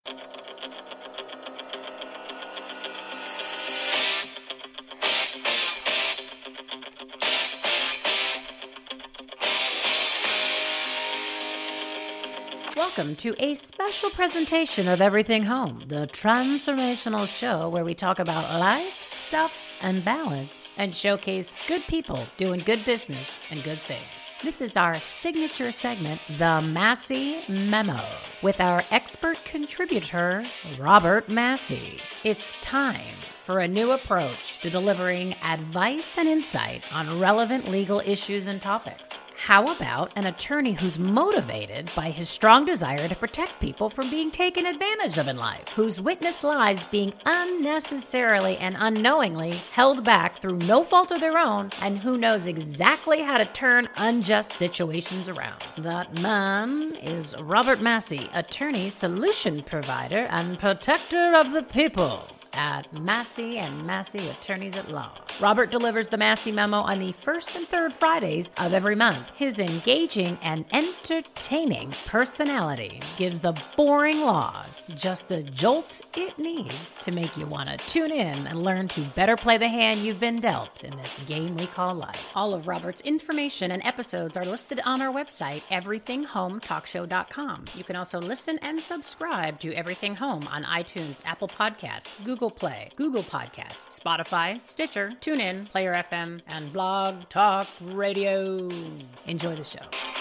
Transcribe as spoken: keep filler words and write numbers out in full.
Welcome to a special presentation of Everything Home, the transformational show where we talk about life, stuff, and balance, and showcase good people doing good business and good things. This is our signature segment, The Massey Memo, with our expert contributor, Robert Massey. It's time for a new approach to delivering advice and insight on relevant legal issues and topics. How about an attorney who's motivated by his strong desire to protect people from being taken advantage of in life, who's witnessed lives being unnecessarily and unknowingly held back through no fault of their own, and who knows exactly how to turn unjust situations around? That man is Robert Massey, attorney, solution provider, and protector of the people at Massey and Massey Attorneys at Law. Robert delivers the Massey Memo on the first and third Fridays of every month. His engaging and entertaining personality gives the boring law just the jolt it needs to make you want to tune in and learn to better play the hand you've been dealt in this game we call life. All of Robert's information and episodes are listed on our website, everything home talk show dot com. You can also listen and subscribe to Everything Home on iTunes, Apple Podcasts, Google Google Play, Google Podcasts, Spotify, Stitcher, TuneIn, Player F M, and Blog Talk Radio. Enjoy the show.